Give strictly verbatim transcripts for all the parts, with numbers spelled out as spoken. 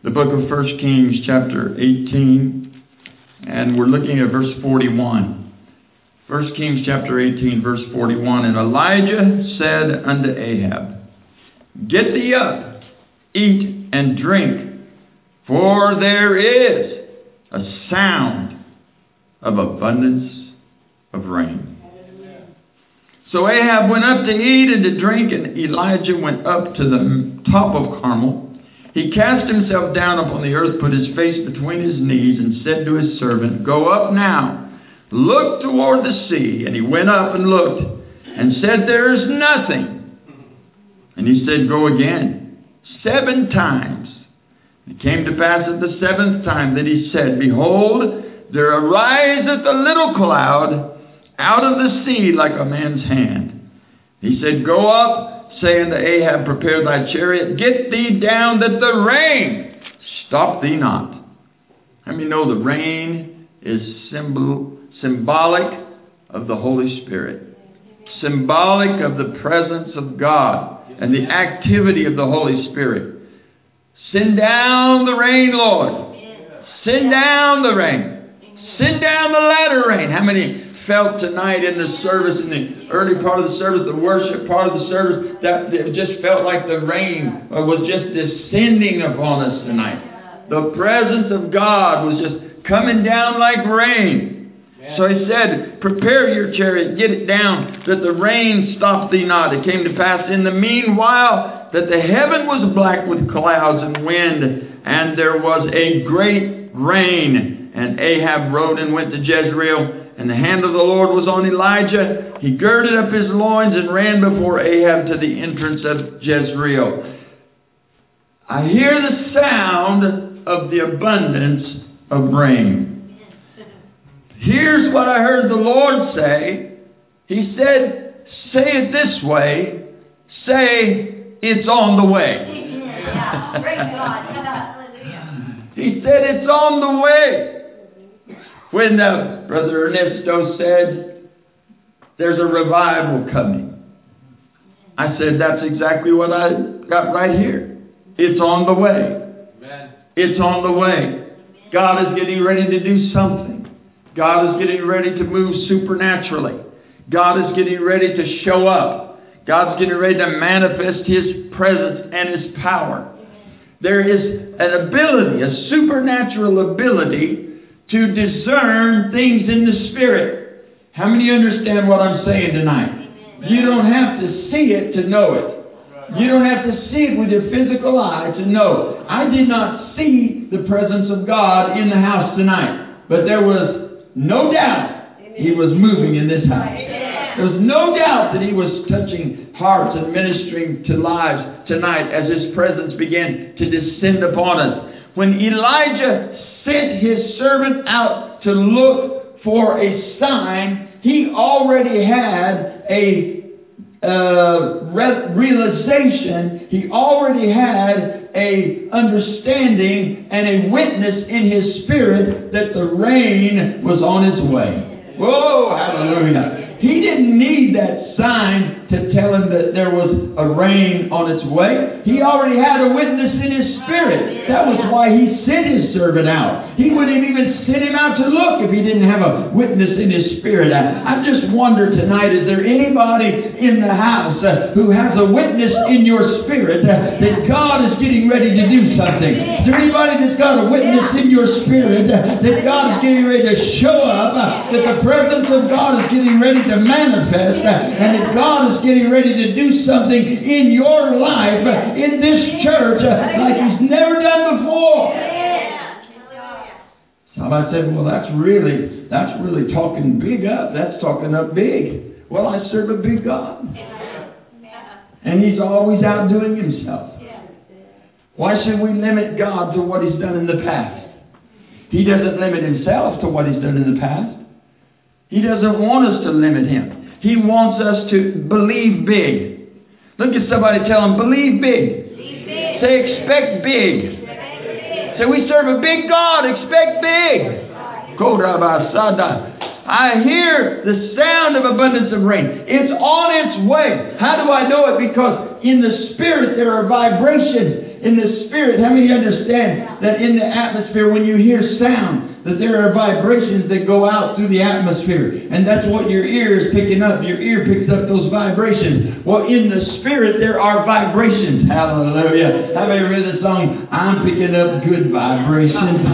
the book of First Kings chapter eighteen, and we're looking at verse forty-one. First Kings chapter eighteen, verse forty-one. And Elijah said unto Ahab, Get thee up, eat and drink, for there is a sound of abundance of rain. So Ahab went up to eat and to drink, and Elijah went up to the top of Carmel. He cast himself down upon the earth, put his face between his knees, and said to his servant, Go up now, look toward the sea. And he went up and looked, and said, There is nothing. And he said, Go again, seven times. It came to pass at the seventh time that he said, Behold, there ariseth a little cloud out of the sea like a man's hand. He said, Go up, saying to Ahab, Prepare thy chariot, get thee down, that the rain stop thee not. How many know the rain is symbol, symbolic of the Holy Spirit? Symbolic of the presence of God and the activity of the Holy Spirit. Send down the rain, Lord. Send down the rain. Send down the latter rain. How many felt tonight in the service, in the early part of the service, the worship part of the service, that it just felt like the rain was just descending upon us tonight? The presence of God was just coming down like rain. So he said, Prepare your chariot, get it down, that the rain stop thee not. It came to pass in the meanwhile that the heaven was black with clouds and wind, and there was a great rain. And Ahab rode and went to Jezreel, and the hand of the Lord was on Elijah. He girded up his loins and ran before Ahab to the entrance of Jezreel. I hear the sound of the abundance of rain. Here's what I heard the Lord say. He said, Say it this way. Say, it's on the way. Yeah. Praise God. He said, it's on the way. When uh, Brother Ernesto said, there's a revival coming, I said, that's exactly what I got right here. It's on the way. Amen. It's on the way. God is getting ready to do something. God is getting ready to move supernaturally. God is getting ready to show up. God's getting ready to manifest His presence and His power. There is an ability, a supernatural ability, to discern things in the Spirit. How many understand what I'm saying tonight? You don't have to see it to know it. You don't have to see it with your physical eye to know. I did not see the presence of God in the house tonight, but there was no doubt He was moving in this house. There was no doubt that He was touching hearts and ministering to lives tonight as His presence began to descend upon us. When Elijah sent his servant out to look for a sign, he already had a uh, re- realization. He already had a understanding and a witness in his spirit that the rain was on its way. Whoa, hallelujah. He didn't need that sign to tell him that there was a rain on its way. He already had a witness in his spirit. That was why he sent his servant out. He wouldn't even send him out to look if he didn't have a witness in his spirit. I, I just wonder tonight, is there anybody in the house uh, who has a witness in your spirit uh, that God is getting ready to do something? Is there anybody that's got a witness in your spirit uh, that God is getting ready to show up, uh, that the presence of God is getting ready to to manifest, uh, and that God is getting ready to do something in your life, uh, in this church, uh, like He's never done before? Somebody said, well, that's really, that's really talking big up. That's talking up big. Well, I serve a big God. And He's always outdoing Himself. Why should we limit God to what He's done in the past? He doesn't limit Himself to what He's done in the past. He doesn't want us to limit Him. He wants us to believe big. Look at somebody, tell them, believe big. Believe big. Say, expect big. Expect big. Say, we serve a big God, expect big. I hear the sound of abundance of rain. It's on its way. How do I know it? Because in the Spirit there are vibrations. In the spirit, how many understand that in the atmosphere, when you hear sound, that there are vibrations that go out through the atmosphere? And that's what your ear is picking up. Your ear picks up those vibrations. Well, in the spirit, there are vibrations. Hallelujah. Have you ever heard the song, I'm picking up good vibrations?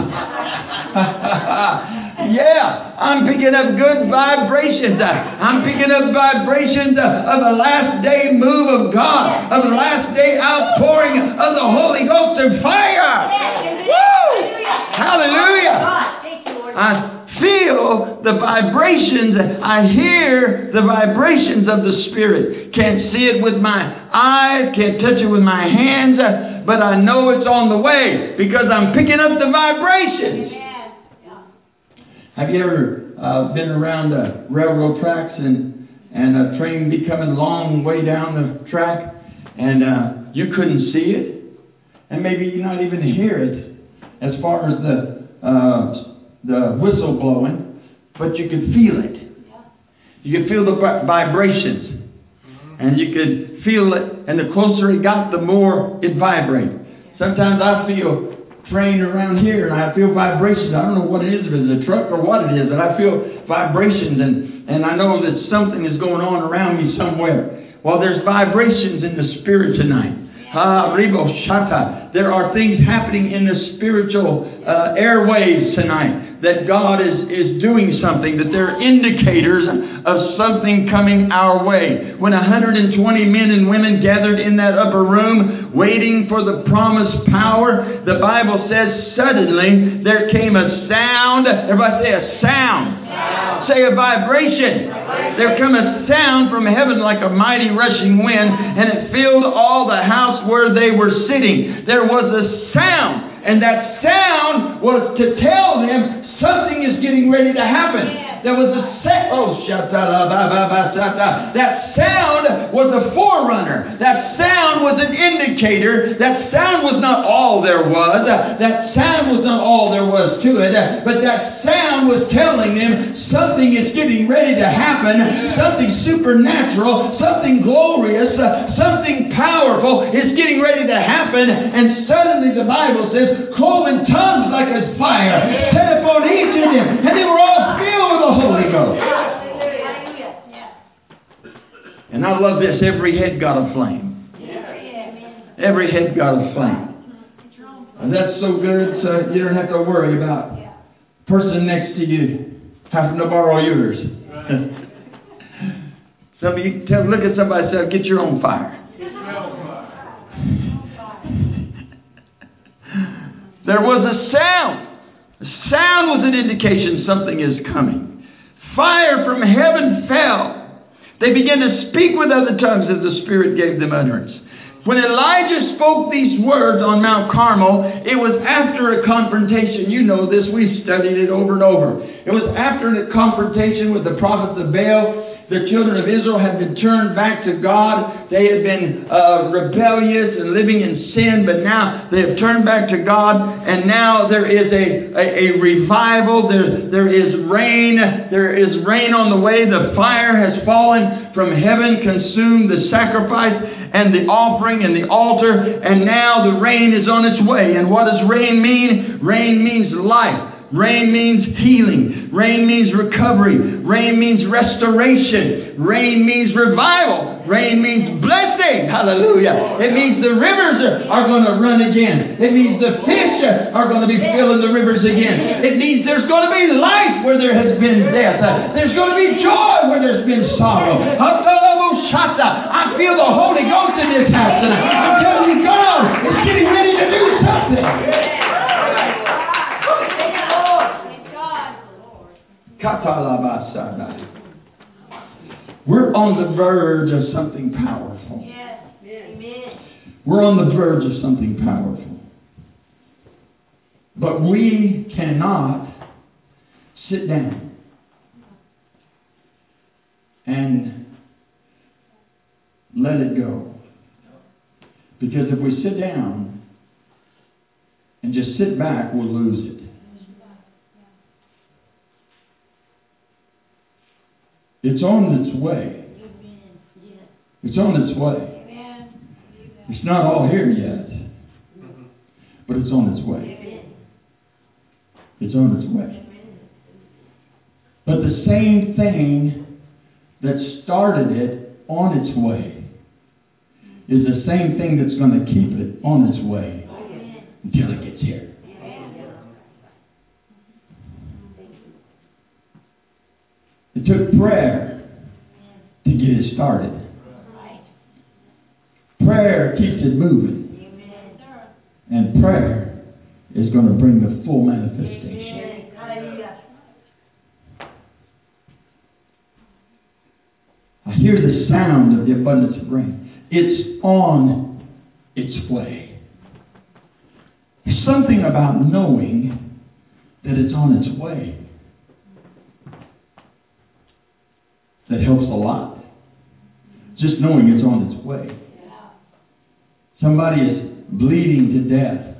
Yeah, I'm picking up good vibrations. I'm picking up vibrations of a last day move of God, of a last day outpouring of the Holy Ghost and fire. Woo! Hallelujah. I feel the vibrations. I hear the vibrations of the Spirit. Can't see it with my eyes, can't touch it with my hands, but I know it's on the way because I'm picking up the vibrations. Have you ever uh, been around uh, railroad tracks and, and a train be coming a long way down the track and uh, you couldn't see it? And maybe you not even hear it as far as the, uh, the whistle blowing, but you could feel it. You could feel the vibrations. And you could feel it, and the closer it got, the more it vibrated. Sometimes I feel train around here and I feel vibrations. I don't know what it is, if it's a truck or what it is, but I feel vibrations and, and I know that something is going on around me somewhere. Well, there's vibrations in the spirit tonight. Ah, Ribo Shata. There are things happening in the spiritual uh, airwaves tonight that God is, is doing something, that they're indicators of something coming our way. When one hundred twenty men and women gathered in that upper room waiting for the promised power, the Bible says suddenly there came a sound. Everybody say a sound. Sound. Say a vibration. Vibration. There came a sound from heaven like a mighty rushing wind, and it filled all the house where they were sitting. There was a sound, and that sound was to tell them something is getting ready to happen. There was a sound. Oh, that sound was a forerunner. That sound was an indicator. That sound was not all there was. That sound was not all there was to it. But that sound was telling them something is getting ready to happen. Something supernatural, something glorious, something powerful is getting ready to happen. And suddenly the Bible says, cloven tongues like a fire set upon each of them. And they were all filled with the Holy Ghost. And I love this. Every head got a flame. Every head got a flame. And that's so good, so you don't have to worry about the person next to you having to borrow yours. Some of you tell, look at somebody and say, get your own fire. There was a sound. The sound was an indication something is coming. Fire from heaven fell. They began to speak with other tongues as the Spirit gave them utterance. When Elijah spoke these words on Mount Carmel, it was after a confrontation. You know this. We've studied it over and over. It was after a confrontation with the prophets of Baal. The children of Israel had been turned back to God. They had been uh, rebellious and living in sin, but now they have turned back to God, and now there is a, a, a revival. There, there is rain. There is rain on the way. The fire has fallen from heaven, consumed the sacrifice and the offering and the altar, and now the rain is on its way. And what does rain mean? Rain means life. Rain means healing. Rain means recovery. Rain means restoration. Rain means revival. Rain means blessing. Hallelujah. It means the rivers are going to run again. It means the fish are going to be filling the rivers again. It means there's going to be life where there has been death. There's going to be joy where there's been sorrow. I feel the Holy Ghost in this house tonight. I'm telling you, God is getting ready to do something. We're on the verge of something powerful. Yes. Amen. We're on the verge of something powerful. But we cannot sit down and let it go. Because if we sit down and just sit back, we'll lose it. It's on its way. It's on its way. It's not all here yet. but it's on its way. It's on its way. But the same thing that started it on its way is the same thing that's going to keep it on its way until it gets here. It took prayer to get it started. Prayer keeps it moving. And prayer is going to bring the full manifestation. I hear the sound of the abundance of rain. It's on its way. There's something about knowing that it's on its way that helps a lot. Just knowing it's on its way. Somebody is bleeding to death,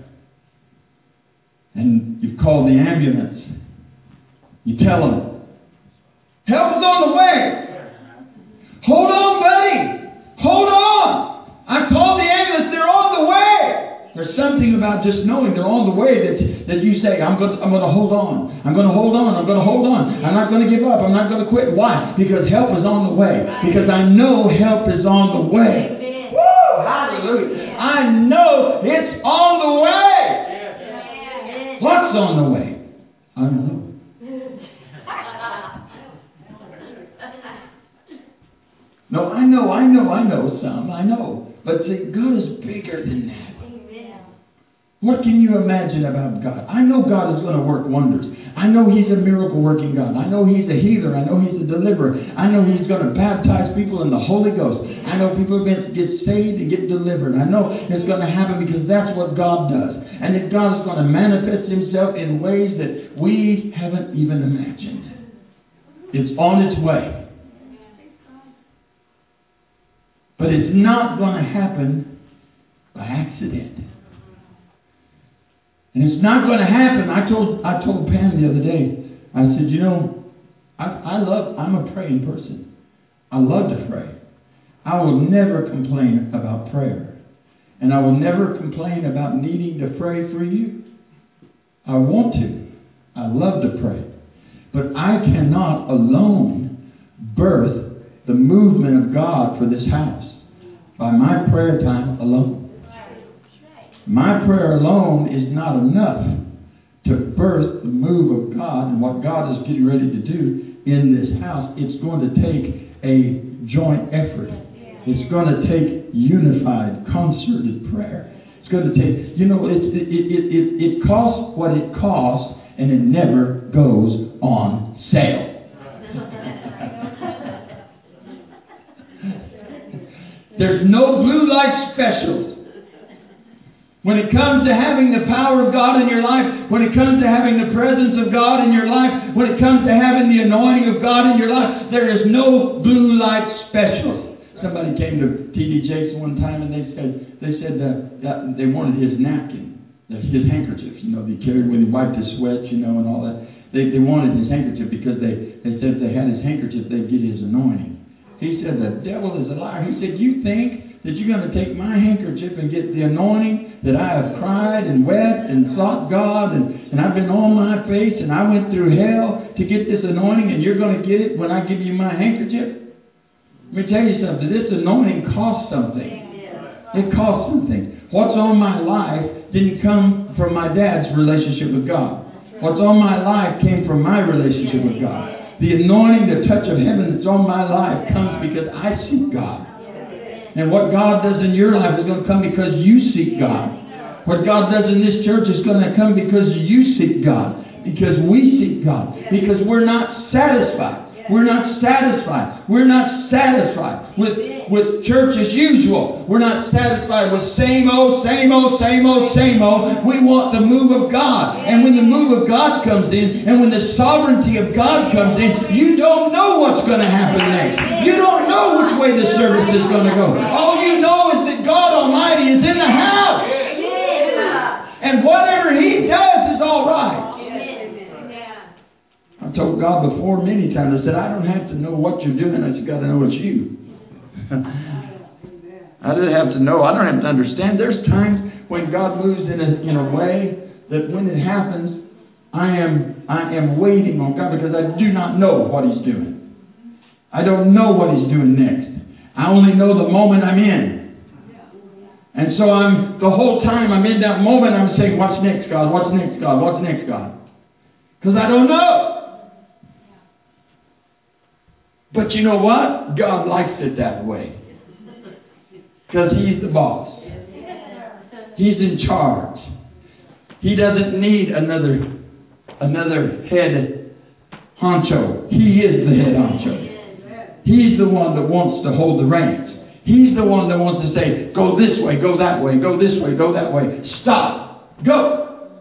and you've called the ambulance. You tell them, help is on the way. Hold on, buddy. Hold on. I called the ambulance. They're on the way. There's something about just knowing they're on the way that, that you say, I'm going, to, I'm going to hold on. I'm going to hold on. I'm going to hold on. I'm not going to give up. I'm not going to quit. Why? Because help is on the way. Because I know help is on the way. Woo! Hallelujah. I know it's on the way. What's on the way? I don't know. No, I know, I know, I know some. I know. But see, God is bigger than that. What can you imagine about God? I know God is going to work wonders. I know He's a miracle working God. I know He's a healer. I know He's a deliverer. I know He's going to baptize people in the Holy Ghost. I know people are going to get saved and get delivered. I know it's going to happen because that's what God does. And that God is going to manifest Himself in ways that we haven't even imagined. It's on its way. But it's not going to happen by accident. And it's not going to happen. I told I told Pam the other day, I said, you know, I, I love, I'm a praying person. I love to pray. I will never complain about prayer. And I will never complain about needing to pray for you. I want to. I love to pray. But I cannot alone birth the movement of God for this house by my prayer time alone. My prayer alone is not enough to birth the move of God and what God is getting ready to do in this house. It's going to take a joint effort. It's going to take unified, concerted prayer. It's going to take, you know, it, it, it, it, it costs what it costs, and it never goes on sale. There's no blue light specials. When it comes to having the power of God in your life, when it comes to having the presence of God in your life, when it comes to having the anointing of God in your life, there is no blue light specials. Somebody came to T D Jakes one time and they said they said uh, that they wanted his napkin, his handkerchief, you know, they carried when he wiped his sweat, you know, and all that. They, they wanted his handkerchief because they, they said if they had his handkerchief, they'd get his anointing. He said, the devil is a liar. He said, you think that you're going to take my handkerchief and get the anointing that I have cried and wept and sought God and, and I've been on my face and I went through hell to get this anointing, and you're going to get it when I give you my handkerchief? Let me tell you something. This anointing costs something. It costs something. What's on my life didn't come from my dad's relationship with God. What's on my life came from my relationship with God. The anointing, the touch of heaven that's on my life comes because I seek God. And what God does in your life is going to come because you seek God. What God does in this church is going to come because you seek God. Because we seek God. Because we're not satisfied. We're not satisfied. We're not satisfied with, with church as usual. We're not satisfied with same old, same old, same old, same old. We want the move of God. And when the move of God comes in, and when the sovereignty of God comes in, you don't know what's going to happen next. You don't know which way the service is going to go. All you know is that God Almighty is in the house. And whatever He does is all right. I told God before many times, I said, I don't have to know what you're doing. I just got to know it's you. I don't have to know. I don't have to understand. There's times when God moves in a, in a way that when it happens, I am, I am waiting on God because I do not know what He's doing. I don't know what He's doing next. I only know the moment I'm in. And so I'm, the whole time I'm in that moment, I'm saying, what's next, God? What's next, God? What's next, God? Because I don't know. But you know what? God likes it that way. Because He's the boss. He's in charge. He doesn't need another, another head honcho. He is the head honcho. He's the one that wants to hold the reins. He's the one that wants to say, go this way, go that way, go this way, go that way. Stop. Go.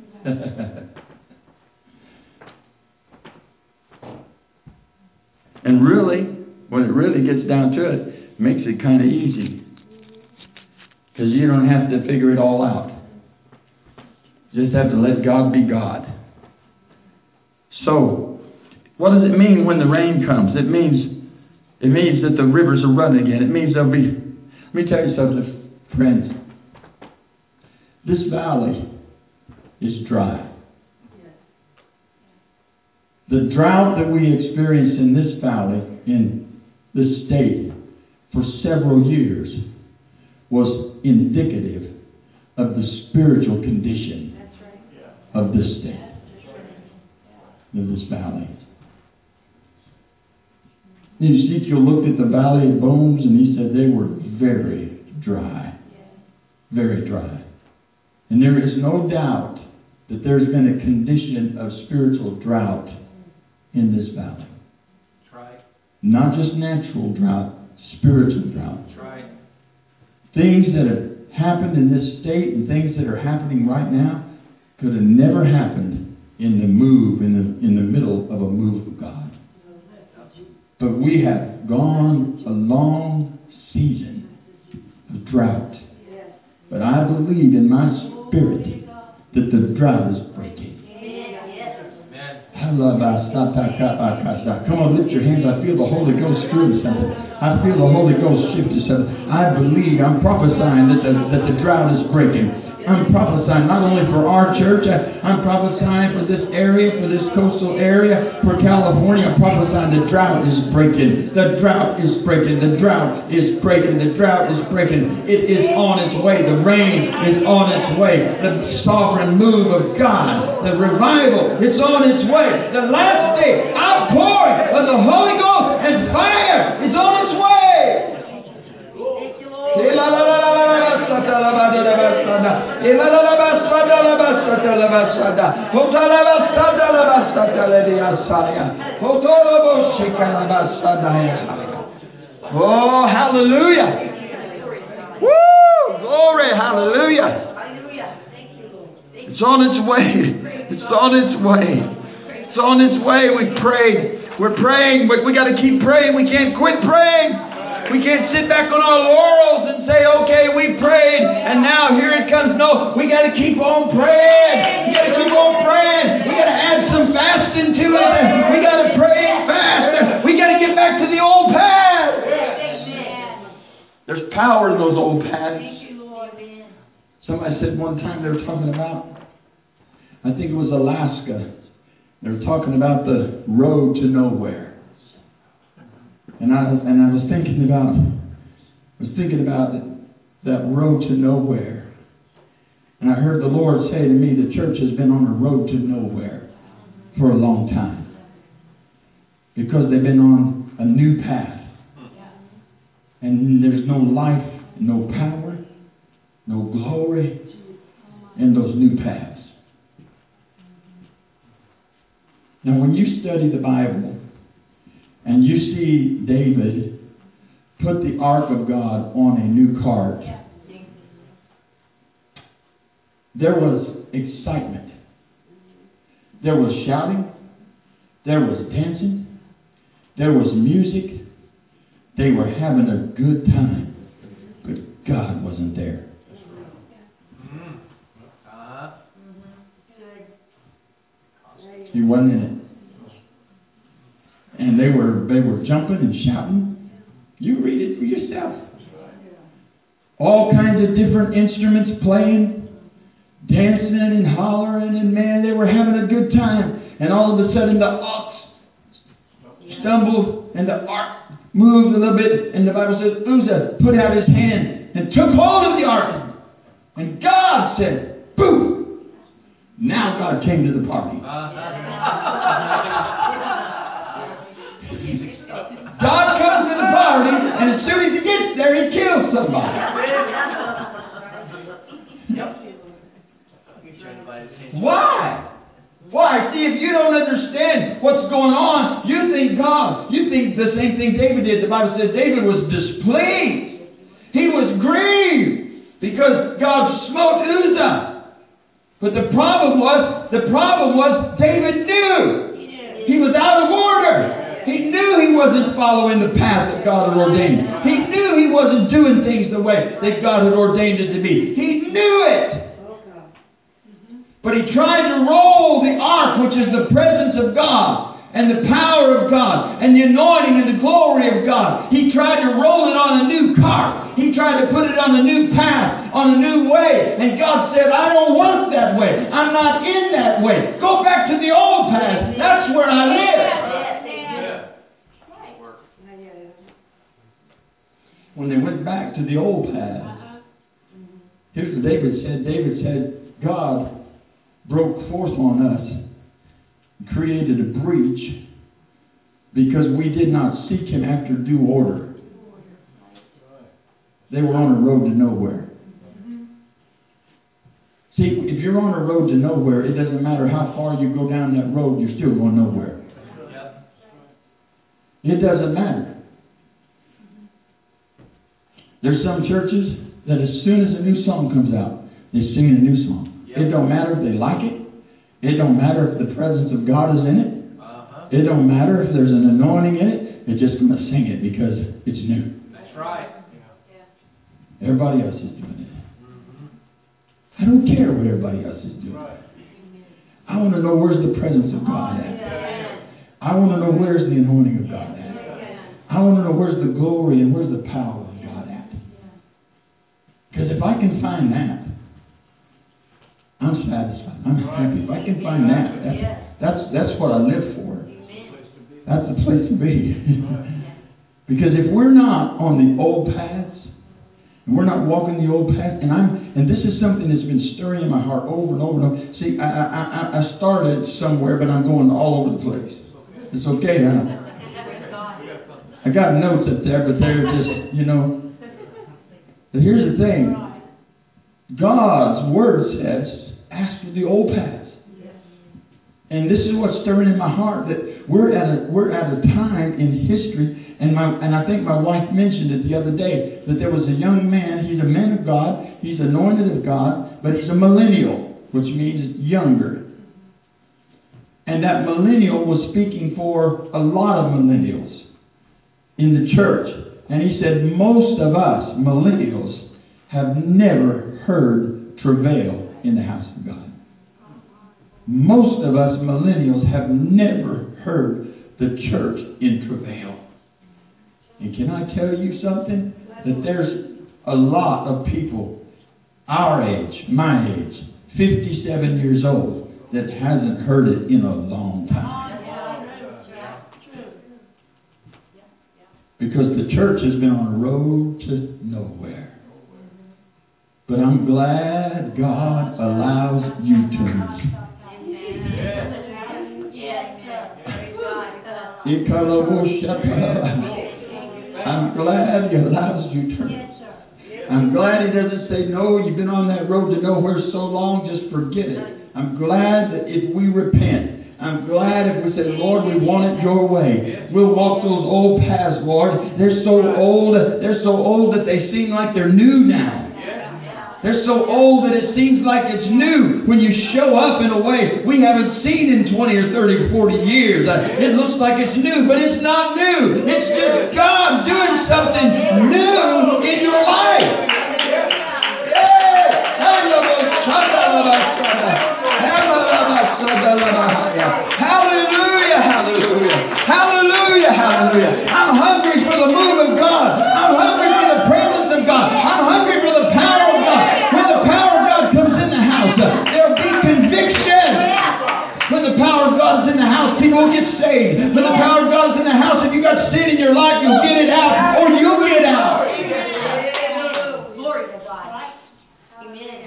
And really, when it really gets down to it, it makes it kind of easy. Because you don't have to figure it all out. You just have to let God be God. So, what does it mean when the rain comes? It means, it means that the rivers are running again. It means there'll be, let me tell you something, friends. This valley is dry. The drought that we experienced in this valley, in this state, for several years, was indicative of the spiritual condition of this state, of this valley. Ezekiel looked at the valley of bones and he said they were very dry. Very dry. And there is no doubt that there's been a condition of spiritual drought in this valley. That's right. Not just natural drought, spiritual drought. That's right. Things that have happened in this state and things that are happening right now could have never happened in the move, in the, in the middle of a move of God. But we have gone a long season of drought. But I believe in my spirit that the drought is breaking. Come on, lift your hands. I feel the Holy Ghost doing something. I feel the Holy Ghost shifting something. I believe, I'm prophesying that the, that the drought is breaking. I'm prophesying not only for our church, I, I'm prophesying for this area, for this coastal area, for California. I'm prophesying the drought is breaking. The drought is breaking. The drought is breaking. The drought is breaking. It is on its way. The rain is on its way. The sovereign move of God, the revival, it's on its way. The last day outpouring of the Holy Ghost and fire is on its way. Oh, hallelujah. Woo! Glory, hallelujah. It's on its way. It's on its way. It's on its way. We prayed. We're praying, but we got to keep praying. We can't quit praying. We can't sit back on our laurels and say, okay, we prayed, and now here it comes. No, we got to keep on praying. We got to keep on praying. We got to add some fasting to it. We got to pray and fast. We got to get back to the old paths. There's power in those old paths. Somebody said one time they were talking about, I think it was Alaska. They were talking about the road to nowhere. And I and I was thinking about was thinking about that road to nowhere. And I heard the Lord say to me, the church has been on a road to nowhere for a long time. Because they've been on a new path. And there's no life, no power, no glory in those new paths. Now when you study the Bible, and you see David put the ark of God on a new cart, there was excitement. There was shouting. There was dancing. There was music. They were having a good time. But God wasn't there. He wasn't in it. And they were they were jumping and shouting. You read it for yourself. All kinds of different instruments playing, dancing and hollering, and man, they were having a good time. And all of a sudden the ox stumbled and the ark moved a little bit, and the Bible says Uzzah put out his hand and took hold of the ark. And God said, boom! Now God came to the party. God comes to the party, and as soon as he gets there, he kills somebody. Why? Why? See, if you don't understand what's going on, you think God, you think the same thing David did. The Bible says David was displeased. He was grieved because God smote Uzzah. But the problem was, the problem was David knew he was out of order. He knew he wasn't following the path that God had ordained. He knew he wasn't doing things the way that God had ordained it to be. He knew it. But he tried to roll the ark, which is the presence of God and the power of God and the anointing and the glory of God. He tried to roll it on a new cart. He tried to put it on a new path, on a new way. And God said, I don't work that way. I'm not in that way. Go back to the old path. That's where I live. When they went back to the old path, here's what David said. David said, God broke forth on us, created a breach, because we did not seek him after due order. They were on a road to nowhere. See, if you're on a road to nowhere, it doesn't matter how far you go down that road, you're still going nowhere. It doesn't matter. There's some churches that as soon as a new song comes out, they sing a new song. It don't matter if they like it. It don't matter if the presence of God is in it. Uh-huh. It don't matter if there's an anointing in it. They're just going to sing it because it's new. That's right. Yeah. Everybody else is doing it. Mm-hmm. I don't care what everybody else is doing. Right. I want to know where's the presence of God at. Yeah. I want to know where's the anointing of God at. Yeah. I want to know where's the glory and where's the power of God at. Because if I can find that, I'm satisfied. I'm happy. If I can find that, that's, that's, that's what I live for. That's the place to be. Because if we're not on the old paths, and we're not walking the old path, and I'm, and this is something that's been stirring in my heart over and over and over. See, I, I, I started somewhere, but I'm going all over the place. It's okay, huh? I got notes up there, but they're just, you know. But here's the thing. God's word says, ask for the old paths. And this is what's stirring in my heart, that we're at a we're at a time in history, and my and I think my wife mentioned it the other day, that there was a young man, he's a man of God, he's anointed of God, but he's a millennial, which means younger. And that millennial was speaking for a lot of millennials in the church. And he said, most of us millennials have never heard travail in the house of God. Most of us millennials have never heard the church in travail. And can I tell you something? That there's a lot of people our age, my age, fifty-seven years old, that hasn't heard it in a long time. Because the church has been on a road to nowhere. But I'm glad God allows U-turns. I'm glad he allows U-turns. I'm glad he doesn't say, no, you've been on that road to nowhere so long, just forget it. I'm glad that if we repent, I'm glad if we say, Lord, we want it your way. We'll walk those old paths, Lord. They're so old, they're so old that they seem like they're new now. They're so old that it seems like it's new when you show up in a way we haven't seen in twenty or thirty or forty years. It looks like it's new, but it's not new. It's just God doing something new in your life. Hallelujah, hallelujah, hallelujah, hallelujah. I'm hungry for the move of God. I'm hungry for the presence of God. I'm hungry for house, people will get saved. When the power of God is in the house, if you got sin in your life, you'll get it out, or you'll get out. Glory to God. Amen.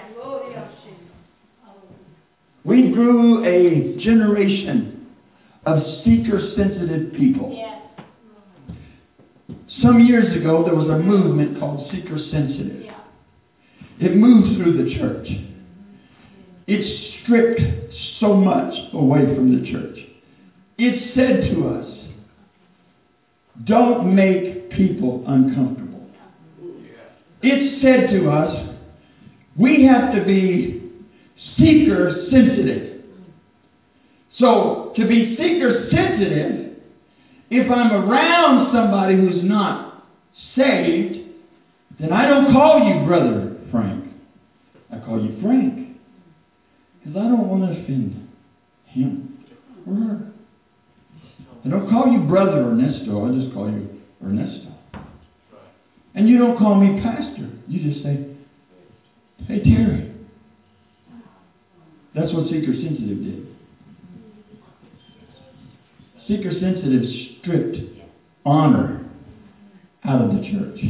We grew a generation of seeker-sensitive people. Some years ago, there was a movement called seeker-sensitive. It moved through the church. It stripped so much away from the church. It said to us, don't make people uncomfortable. It said to us, we have to be seeker-sensitive. So, to be seeker-sensitive, if I'm around somebody who's not saved, then I don't call you Brother Frank. I call you Frank. Because I don't want to offend him or her. I don't call you Brother Ernesto. I just call you Ernesto. And you don't call me Pastor. You just say, hey, Terry. That's what seeker-sensitive did. Seeker-sensitive stripped honor out of the church.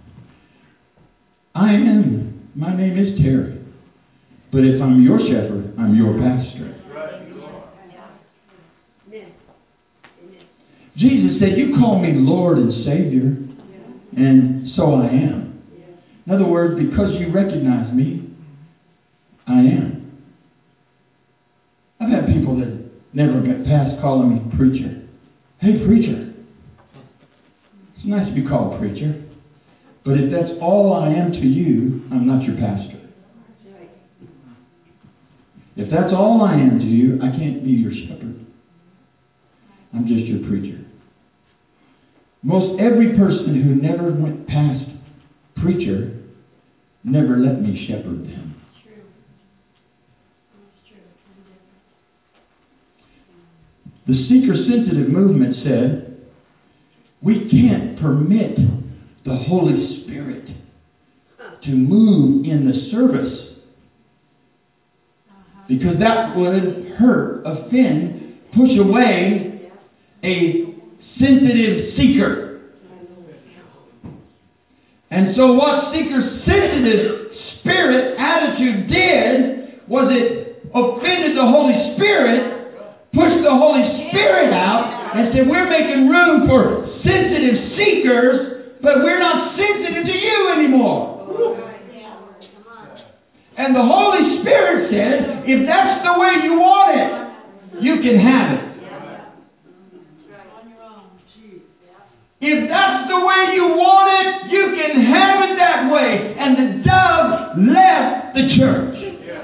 I am, my name is Terry. But if I'm your shepherd, I'm your pastor. Jesus said, you call me Lord and Savior, and so I am. In other words, because you recognize me, I am. I've had people that never got past calling me preacher. Hey, preacher. It's nice to be called preacher. But if that's all I am to you, I'm not your pastor. If that's all I am to you, I can't be your shepherd. I'm just your preacher. Most every person who never went past preacher never let me shepherd them. The seeker-sensitive movement said, we can't permit the Holy Spirit to move in the service because that would hurt, offend, push away a sensitive seeker. And so what seeker-sensitive spirit attitude did was it offended the Holy Spirit, pushed the Holy Spirit out, and said, we're making room for sensitive seekers, but we're not sensitive to you anymore. And the Holy Spirit said, if that's the way you want it, you can have it. If that's the way you want it, you can have it that way. And the dove left the church.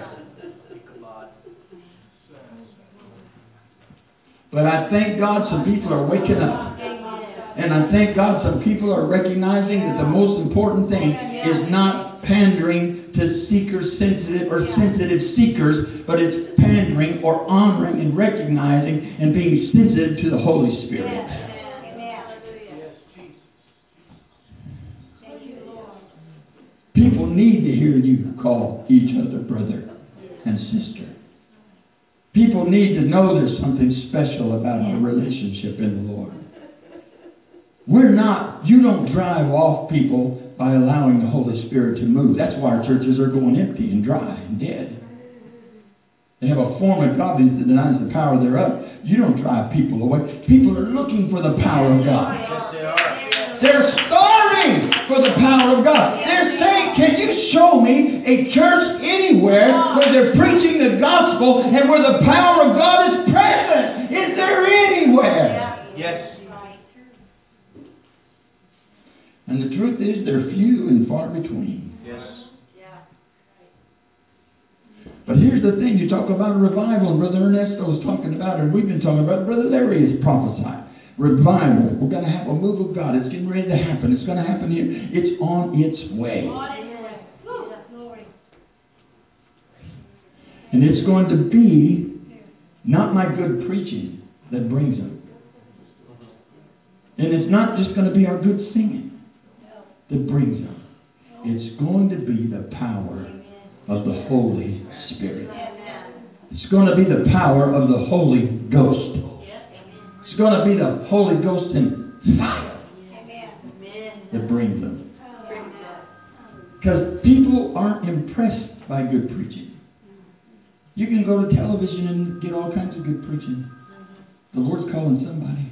But I thank God some people are waking up. And I thank God some people are recognizing that the most important thing is not pandering to seeker-sensitive or sensitive seekers, but it's pandering or honoring and recognizing and being sensitive to the Holy Spirit. People need to hear you call each other brother and sister. People need to know there's something special about our relationship in the Lord. We're not, you don't drive off people by allowing the Holy Spirit to move. That's why our churches are going empty and dry and dead. They have a form of godliness that denies the power thereof. You don't drive people away. People are looking for the power of God. Yes, they are. They're starving for the power of God. They're saying, can you show me a church anywhere where they're preaching the gospel and where the power of God is present? Is there anywhere? Yes. And the truth is, they're few and far between. Yes. But here's the thing. You talk about a revival, and Brother Ernesto was talking about it, and we've been talking about it. Brother Larry has prophesied. Revival. We're going to have a move of God. It's getting ready to happen. It's going to happen here. It's on its way. And it's going to be not my good preaching that brings them. And it's not just going to be our good singing that brings them. It's going to be the power of the Holy Spirit. It's going to be the power of the Holy Ghost. going to be the Holy Ghost and fire that brings them. Because people aren't impressed by good preaching. You can go to television and get all kinds of good preaching. The Lord's calling somebody.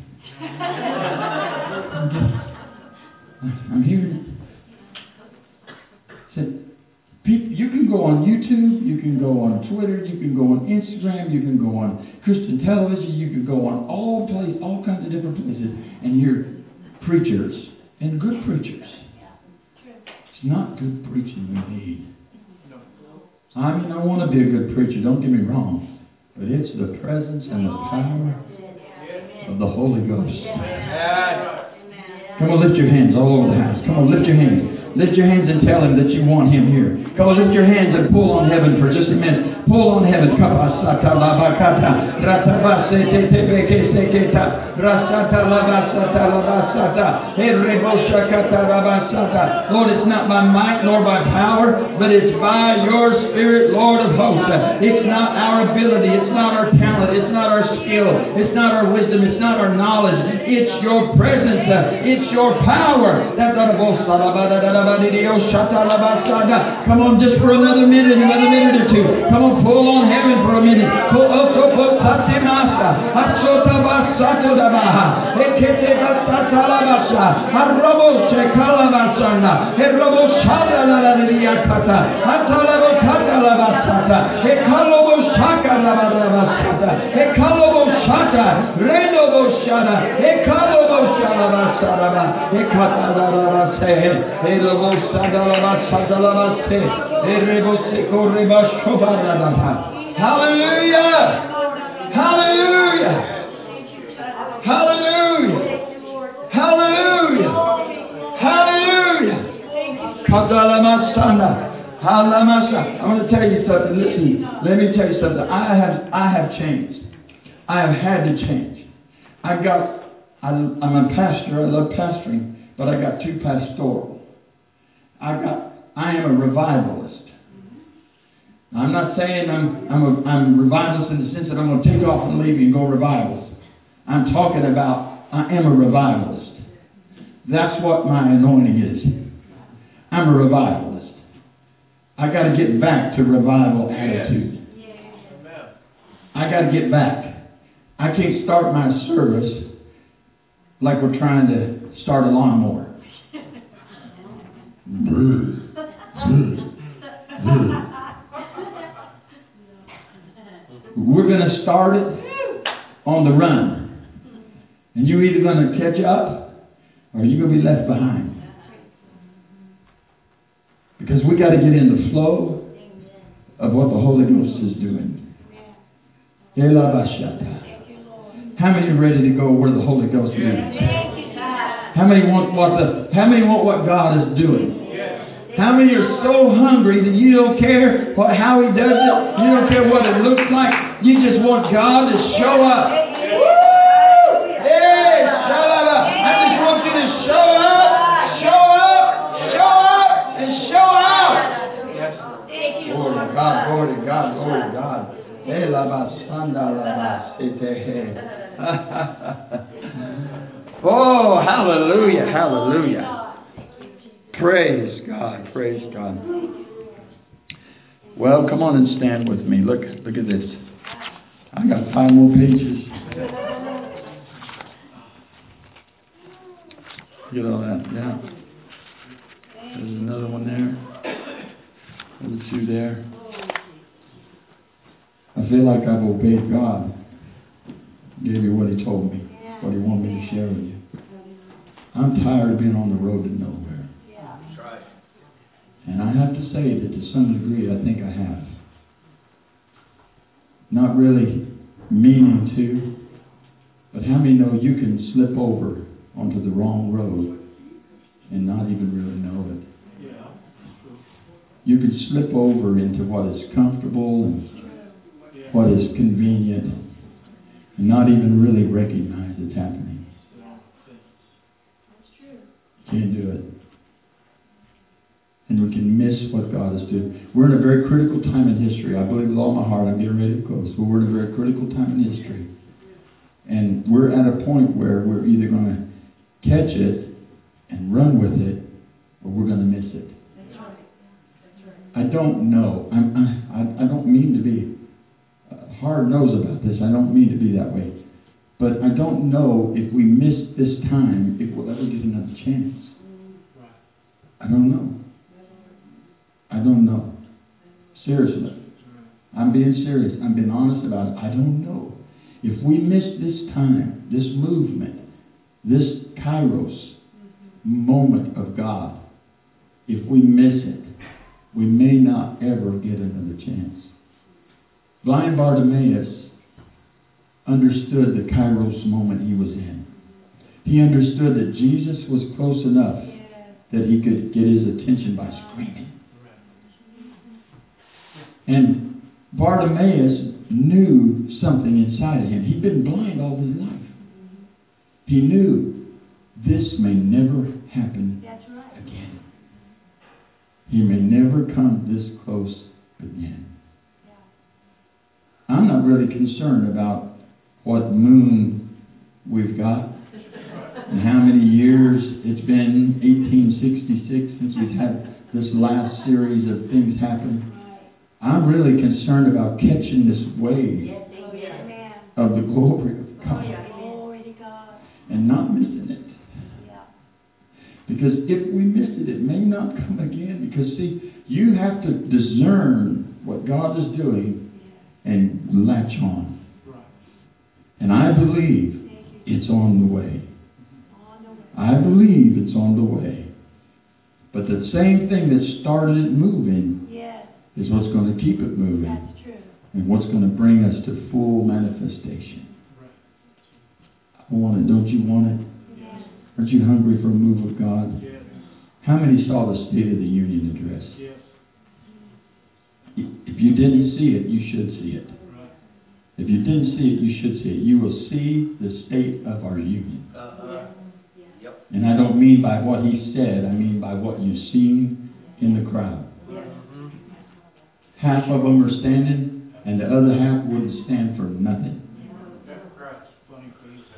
I'm, just, I'm hearing it. Said, people, you can go on YouTube, you can go on Twitter, you can go on Instagram, you can go on Christian television, you can go on all place, all kinds of different places and hear preachers and good preachers. It's not good preaching we need. I mean, I want to be a good preacher, don't get me wrong, but it's the presence and the power of the Holy Ghost. Come on, lift your hands all over the house. Come on, lift your hands. Lift your hands and tell him that you want him here. Come on, lift your hands and pull on heaven for just a minute. Pull on heaven. Kapasata labakata. Ratabase tetebeke seketa. Rasata labasata labasata. Ereboshakata labasata. Lord, it's not by might nor by power, but it's by your Spirit, Lord of hosts. It's not our ability. It's not our talent. It's not our skill. It's not our wisdom. It's not our knowledge. It's your presence. It's your power. Come on, just for another minute, another minute or two. Come on, pull on heaven for a minute. Pull up, up, up, Satimasa. Asota Basato Dabaha. Ekete Basata Labasa. Arrobo Chekalabasana. Erobo Shada Lariakata. Atalabo Katalabasata. Ekalobo Shaka Labarabasata. Ekalobo Shata. Renobo Shada. Ekalobo Shalabasaraba. Ekatarabase. Elobo Sadalabasadalamase. Hallelujah! Hallelujah! Hallelujah! Hallelujah! Hallelujah! Kadalamasana. Halamasa. I'm going to tell you something. Listen, let me tell you something. I have I have changed. I have had to change. I've got I, I'm a pastor, I love pastoring, but I got two pastoral. I got I am a revivalist. I'm not saying I'm I'm a, I'm a revivalist in the sense that I'm going to take off and leave you and go revivalist. I'm talking about I am a revivalist. That's what my anointing is. I'm a revivalist. I got to get back to revival attitude. I got to get back. I can't start my service like we're trying to start a lawnmower. We're going to start it on the run. And you're either going to catch up or you're going to be left behind. Because we got to get in the flow of what the Holy Ghost is doing. How many are ready to go where the Holy Ghost leads? How many want what the how many want what God is doing? How many are so hungry that you don't care what, how He does it? You don't care what it looks like. You just want God to show up. Hey, shalala. I just want you to show up, show up, show up, and show out. Glory to God, glory to God, glory to God. Hey, labasanda labasete. Oh, hallelujah, hallelujah. Praise God, praise God. Well, come on and stand with me. Look, look at this. I got five more pages. Get all that, yeah. There's another one there. Another two there. I feel like I've obeyed God. Gave you what He told me, what He wanted me to share with you. I'm tired of being on the road to nowhere. And I have to say that to some degree, I think I have. Not really meaning to, but how many know you can slip over onto the wrong road and not even really know it? You can slip over into what is comfortable and what is convenient and not even really recognize it's happening. Can't do it. And we can miss what God is doing. We're in a very critical time in history. I believe with all my heart, I'm getting ready to close, but we're in a very critical time in history. And we're at a point where we're either going to catch it and run with it, or we're going to miss it. That's right. That's I right. don't know. I'm, I, I don't mean to be uh, hard-nosed about this. I don't mean to be that way. But I don't know if we miss this time, if we'll ever get another chance. I don't know. I don't know. Seriously. I'm being serious. I'm being honest about it. I don't know. If we miss this time, this movement, this kairos moment of God, if we miss it, we may not ever get another chance. Blind Bartimaeus understood the kairos moment he was in. He understood that Jesus was close enough that he could get his attention by screaming. And Bartimaeus knew something inside of him. He'd been blind all his life. He knew this may never happen again. He may never come this close again. I'm not really concerned about what moon we've got and how many years it's been, eighteen sixty-six, since we've had this last series of things happen. I'm really concerned about catching this wave of the glory of God and not missing it. Because if we miss it, it may not come again. Because see, you have to discern what God is doing and latch on. And I believe it's on the way. I believe it's on the way. But the same thing that started it moving is what's going to keep it moving. That's true. And what's going to bring us to full manifestation. I want it. Don't you want it? Yes. Aren't you hungry for a move of God? Yes. How many saw the State of the Union address? Yes. If you didn't see it, you should see it. Right. If you didn't see it, you should see it. You will see the state of our union. Uh-huh. Yes. And I don't mean by what he said, I mean by what you've seen in the crowd. Yes. Half of them are standing, and the other half wouldn't stand for nothing. Democrats, funny face.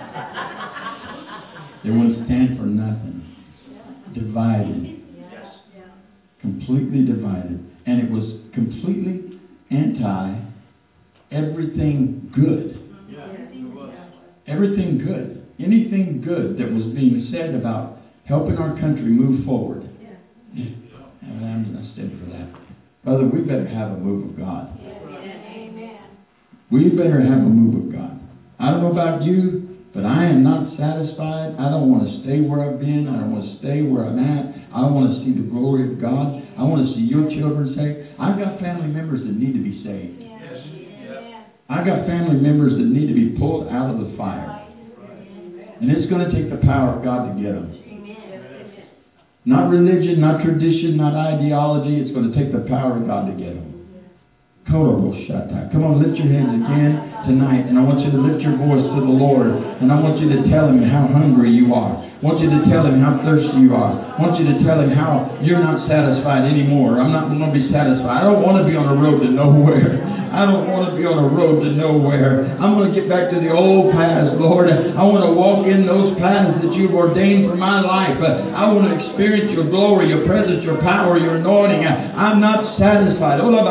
They wouldn't stand for nothing. Divided. Yes. Completely divided. And it was completely anti everything good. Yeah, it was. Everything good. Anything good that was being said about helping our country move forward. And I'm not standing for that. Brother, we better have a move of God. Amen. We better have a move of God. I don't know about you, but I am not satisfied. I don't want to stay where I've been. I don't want to stay where I'm at. I want to see the glory of God. I want to see your children saved. I've got family members that need to be saved. Yes. Yes. I've got family members that need to be pulled out of the fire. And it's going to take the power of God to get them. Not religion, not tradition, not ideology. It's going to take the power of God to get them. Come on, lift your hands again tonight. And I want you to lift your voice to the Lord. And I want you to tell Him how hungry you are. I want you to tell Him how thirsty you are. I want you to tell Him how you're not satisfied anymore. I'm not going to be satisfied. I don't want to be on a road to nowhere. I don't want to be on a road to nowhere. I'm going to get back to the old paths, Lord. I want to walk in those paths that you've ordained for my life. I want to experience your glory, your presence, your power, your anointing. I'm not satisfied. Lord,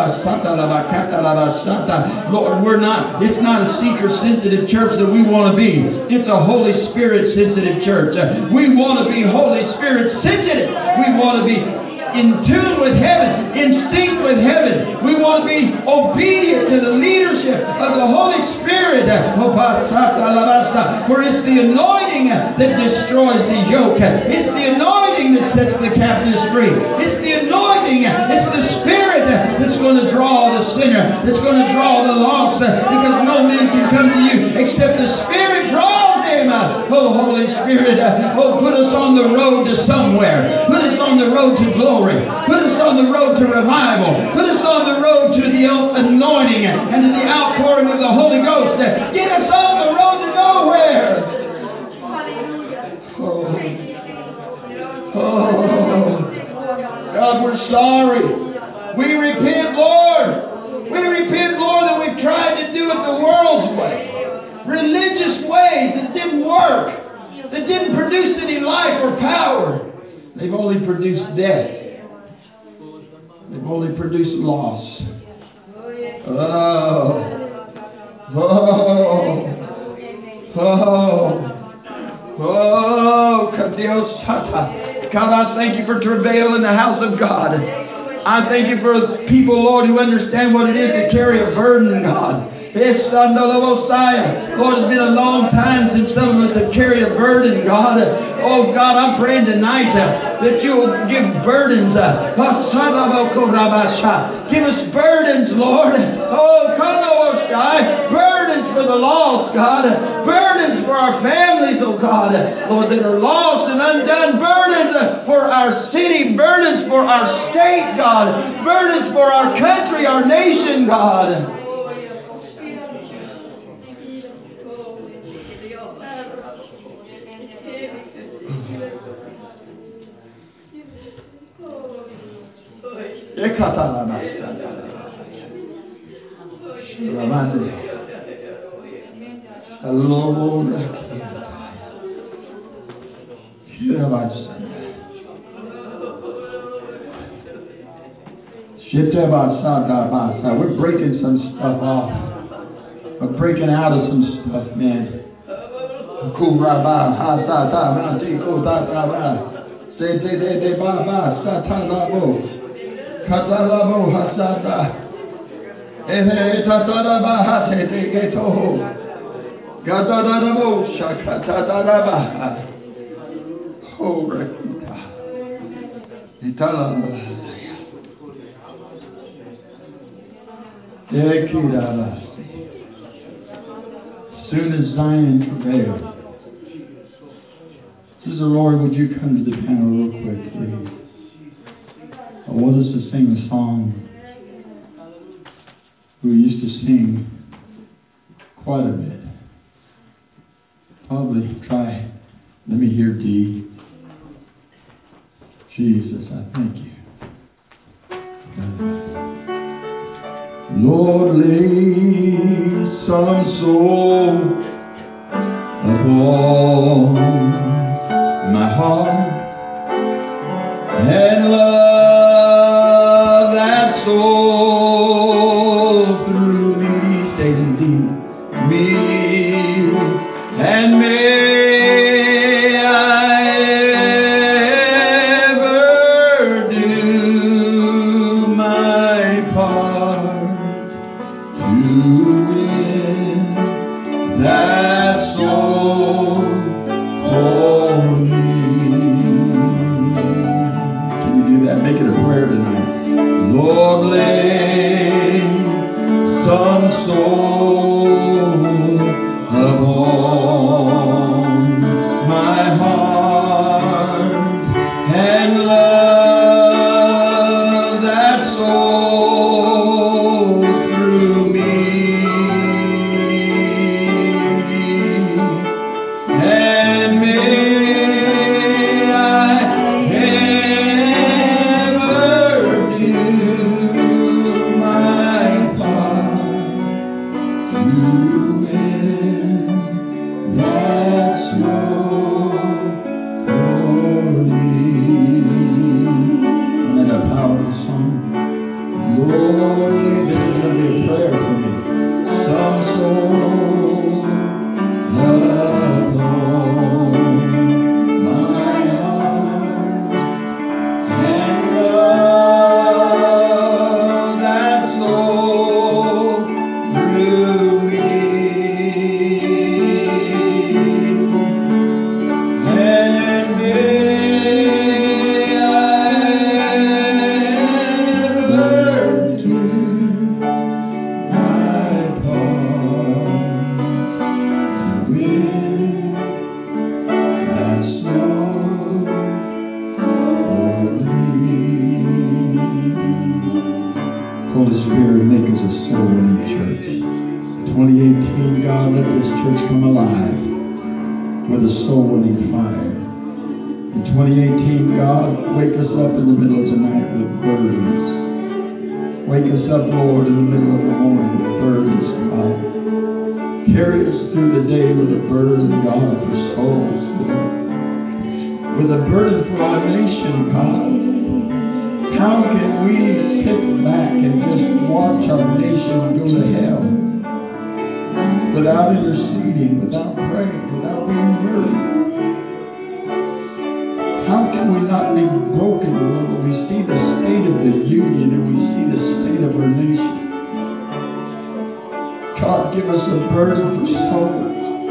we're not. It's not a seeker-sensitive church that we want to be. It's a Holy Spirit-sensitive church. We want to be Holy Spirit-sensitive. We want to be in tune with heaven, in sync with heaven. We want to be obedient to the leadership of the Holy Spirit. For it's the anointing that destroys the yoke. It's the anointing that sets the captives free. It's the anointing, it's the Spirit that's going to draw the sinner, that's going to draw the lost, because no man can come to you except the Spirit draws him. Oh, Holy Spirit, oh, put us on the road to somewhere. Put us on the road to glory. Put us on the road to revival. Put us on the road to the anointing and to the outpouring of the Holy Ghost. Get us on the road to nowhere. Oh, oh. God, we're sorry. We repent, Lord. We repent, Lord, that we've tried to do it the world's way. Religious that didn't produce any life or power. They've only produced death. They've only produced loss. Oh. Oh. Oh. Oh. God, I thank you for travail in the house of God. I thank you for people, Lord, who understand what it is to carry a burden, God. Lord, it's been a long time since some of us have carried a burden, God. Oh, God, I'm praying tonight uh, that you will give burdens. Uh, give us burdens, Lord. Oh, burdens for the lost, God. Burdens for our families, oh God. Lord, that are lost and undone. Burdens for our city. Burdens for our state, God. Burdens for our country, our nation, God. We're breaking some stuff off. We're breaking out of some stuff, man. Soon as Zion prevails. Sister Lori, would you come to the piano real quick, please? I want us to sing a song we used to sing quite a bit. Probably try, let me hear D. Jesus, I thank you. Lord, lay some soul upon my heart and love that soul through me, stating deep me, and may I ever do my part to win that soul for me. Can you do that? Make it a prayer tonight. Lord, lay some soul upon my heart and love that soul through me, and may I ever do my part to win that soul for me. And a powerful song. Lord, this is going to be a prayer for me. Some soul upon my heart and love that soul through me, and may I ever do my part to win that soul for me. Holy Spirit, make us a soul-winning church. twenty eighteen, God, let this church come alive with a soul-winning fire. In twenty eighteen, God, wake us up in the middle of the night with burdens. Wake us up, Lord, in the middle of the morning with burdens, God. Carry us through the day with a burden, God, for souls, Lord. with a burden for our nation, God. How can we sit back and just watch our nation go to hell without interceding, without praying, without being worried? How can we not be broken, Lord, when we see the state of the union and we see the state of our nation? God, give us a burden for souls.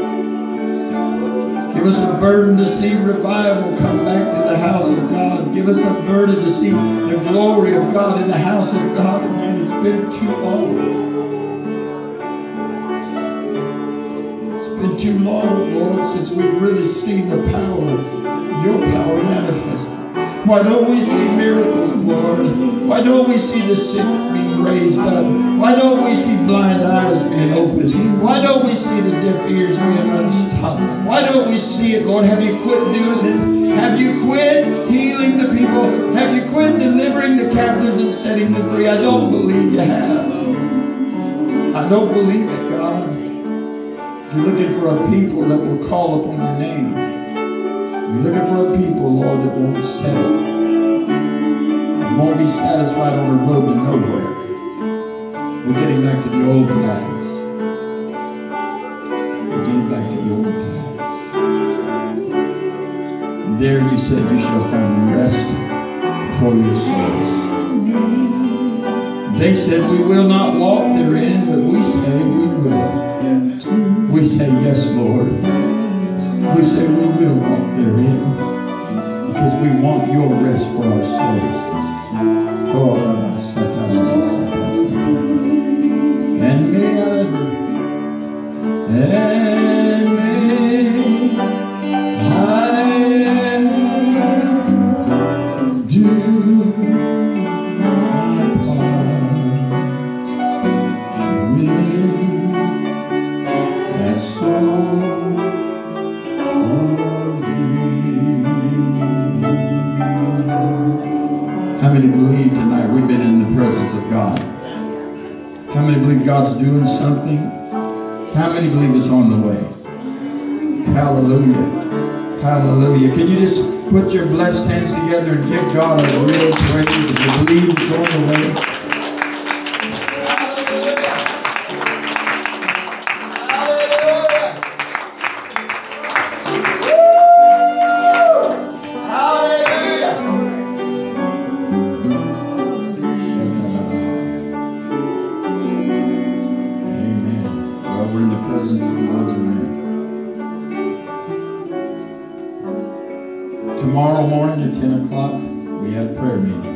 Give us a burden to see revival come back to the house of God. Give us a burden to see the glory of God in the house of God again. It's been too long. It's been too long, Lord, since we've really seen the power, your power manifest. Why don't we see miracles, Lord? Why don't we see the sick being raised up? Why don't we see blind eyes being opened? Why don't we see the deaf ears being unstopped? Why don't we see it, Lord? Have you quit doing it? Have you quit healing the people? Have you quit delivering the captives and setting them free? I don't believe you have. I don't believe it, God. You're looking for a people that will call upon your name. You're looking for a people, Lord, that won't settle. That won't be satisfied on the road to nowhere. We're getting back to the old paths. We're getting back to the old paths. And there you said you shall find rest for your souls. They said we will not walk therein, but we say we will. We say yes, Lord. We say we will walk therein because we want your rest for our souls. Oh, and may I ever, and may I ever do my part with that soul. How many believe tonight we've been in the presence of God? How many believe God's doing something? How many believe it's on the way? Hallelujah. Hallelujah. Can you just put your blessed hands together and give God a real praise if you believe it's on the way? Tomorrow morning at ten o'clock, we have prayer meeting.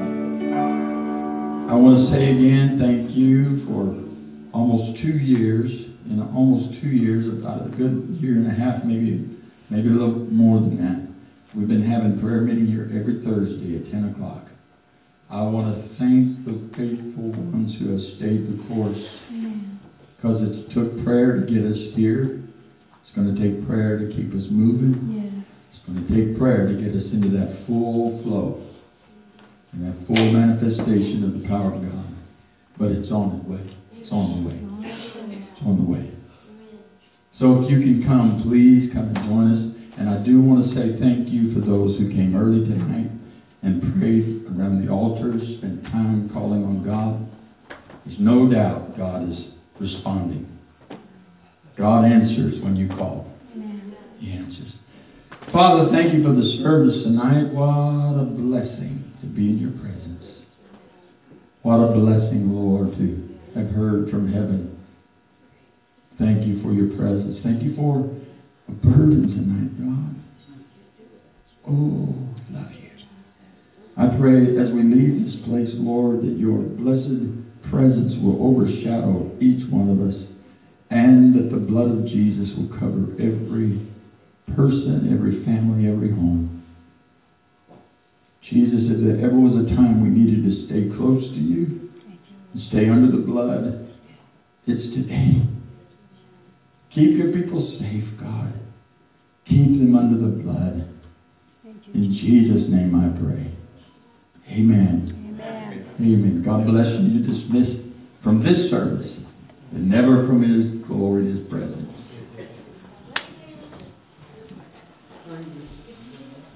I want to say again, thank you for almost two years, in almost two years, about a good year and a half, maybe, maybe a little more than that. We've been having prayer meeting here every Thursday at ten o'clock. I want to thank the faithful ones who have stayed the course, because it took prayer to get us here. It's going to take prayer to keep us moving. It's going to take prayer to get us into that full flow and that full manifestation of the power of God. But it's on the way. It's on the way. It's on the way. So if you can come, please come and join us. And I do want to say thank you for those who came early tonight and prayed around the altar, spent time calling on God. There's no doubt God is responding. God answers when you call. He answers. Father, thank you for the service tonight. What a blessing to be in your presence. What a blessing, Lord, to have heard from heaven. Thank you for your presence. Thank you for a burden tonight, God. Oh, love you. I pray as we leave this place, Lord, that your blessed presence will overshadow each one of us, and that the blood of Jesus will cover every person, every family, every home. Jesus, if there ever was a time we needed to stay close to you and stay under the blood, it's today. Keep your people safe, God. Keep them under the blood. In Jesus' name I pray. Amen. Amen. Amen. God bless you. You're dismissed from this service, but never from his glory and his presence.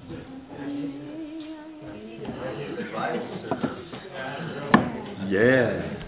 Yeah.